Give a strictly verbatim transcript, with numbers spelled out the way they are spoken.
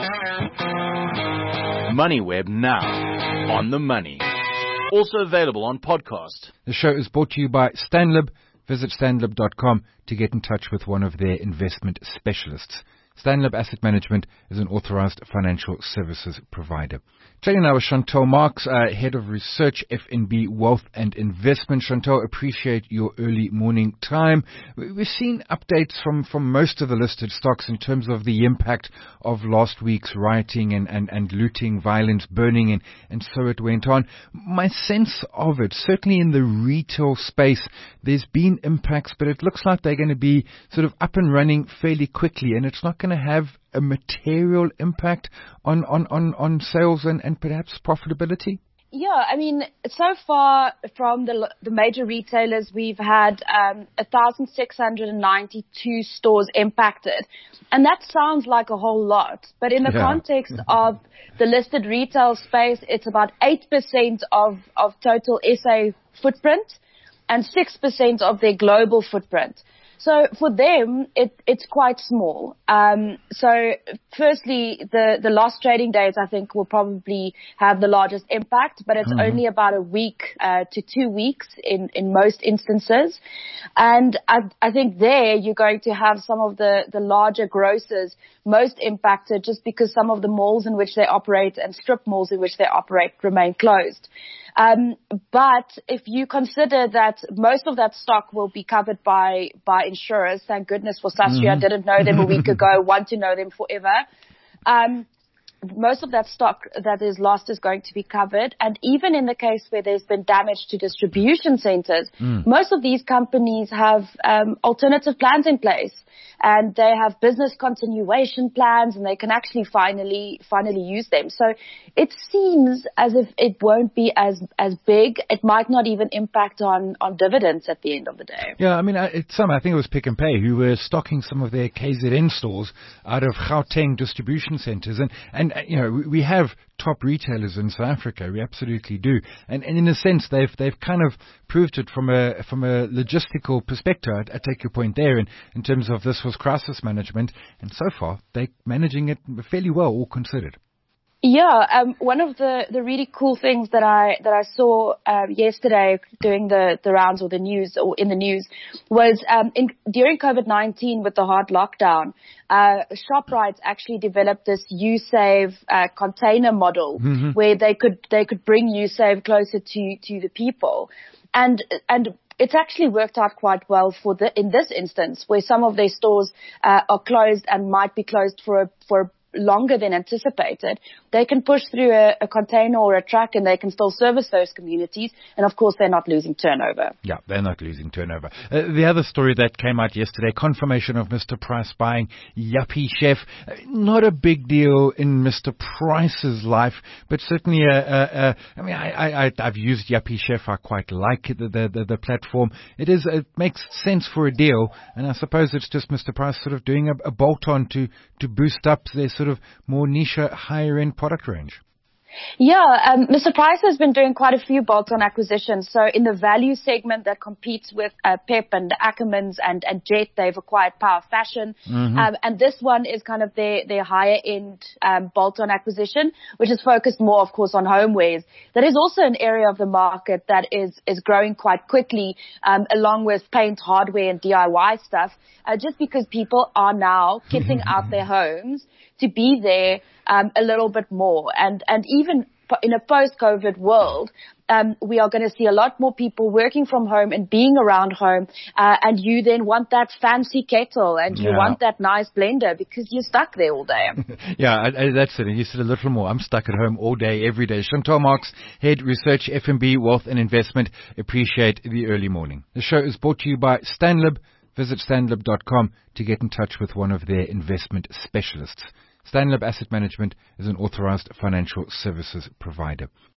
MoneyWeb now, on the money. Also available on podcast. The show is brought to you by Stanlib. Visit stanlib dot com to get in touch with one of their investment specialists. Stanlib Asset Management is an authorized financial services provider. Chatting now with Chantal Marx, uh, Head of Research, F N B Wealth and Investment. Chantal, appreciate your early morning time. We've seen updates from, from most of the listed stocks in terms of the impact of last week's rioting and, and, and looting, violence, burning, and, and so it went on. My sense of it, certainly in the retail space, there's been impacts, but it looks like they're going to be sort of up and running fairly quickly, and it's not going to have a material impact on, on, on, on sales and, and perhaps profitability? Yeah, I mean, so far from the the major retailers, we've had um, one thousand six hundred ninety-two stores impacted. And that sounds like a whole lot. But in the yeah. context of the listed retail space, it's about eight percent of, of total S A footprint and six percent of their global footprint. So for them, it, it's quite small. Um, so firstly, the, the lost trading days, I think, will probably have the largest impact, but it's mm-hmm. only about a week uh, to two weeks in, in most instances. And I, I think there you're going to have some of the, the larger grocers most impacted just because some of the malls in which they operate and strip malls in which they operate remain closed. Um, but if you consider that most of that stock will be covered by, by insurers, thank goodness for Sasria, mm-hmm. I didn't know them a week ago, want to know them forever. Um, most of that stock that is lost is going to be covered. And even in the case where there's been damage to distribution centers, mm. most of these companies have um, alternative plans in place. And they have business continuation plans, and they can actually finally, finally use them. So it seems as if it won't be as, as big. It might not even impact on, on dividends at the end of the day. Yeah, I mean, it's some, I think it was Pick n Pay who were stocking some of their K Z N stores out of Gauteng distribution centers. And, and, you know, we have top retailers in South Africa. We absolutely do. And, and in a sense, they've, they've kind of proved it from a, from a logistical perspective. I, I take your point there in, in terms of this was crisis management. And so far, they're managing it fairly well, all considered. Yeah, um, one of the, the really cool things that I that I saw um, yesterday doing the, the rounds or the news or in the news was um, in, during COVID nineteen with the hard lockdown, uh, Shoprite actually developed this USave uh, container model mm-hmm. where they could they could bring USave closer to to the people, and and. It's actually worked out quite well for the, in this instance, where some of their stores uh, are closed and might be closed for a, for longer than anticipated. They can push through a, a container or a truck, and they can still service those communities. And of course, they're not losing turnover. Yeah, they're not losing turnover. Uh, the other story that came out yesterday, confirmation of Mister Price buying Yuppiechef. Uh, not a big deal in Mister Price's life, but certainly a, a, a I mean, I, I, I've used Yuppiechef. I quite like the, the, the, the platform. It is, it makes sense for a deal. And I suppose it's just Mister Price sort of doing a, a bolt-on to, to boost up their sort of more niche, higher end product range. Yeah, um, Mister Price has been doing quite a few bolt-on acquisitions. So in the value segment that competes with uh, Pep and Ackermans and, and Jet, they've acquired Power Fashion. Mm-hmm. Um, and this one is kind of their, their higher end um, bolt-on acquisition, which is focused more, of course, on homewares. That is also an area of the market that is, is growing quite quickly, um, along with paint, hardware, and D I Y stuff, uh, just because people are now kitting out their homes to be there um, a little bit more. And, and even in a post-COVID world, um, we are going to see a lot more people working from home and being around home. Uh, and you then want that fancy kettle and you yeah. want that nice blender because you're stuck there all day. yeah, I, I, that's it. And you said a little more. I'm stuck at home all day, every day. Chantal Marx, Head Research, F N B Wealth and Investment. Appreciate the early morning. The show is brought to you by Stanlib. Visit stanlib dot com to get in touch with one of their investment specialists. Stanlib Asset Management is an authorized financial services provider.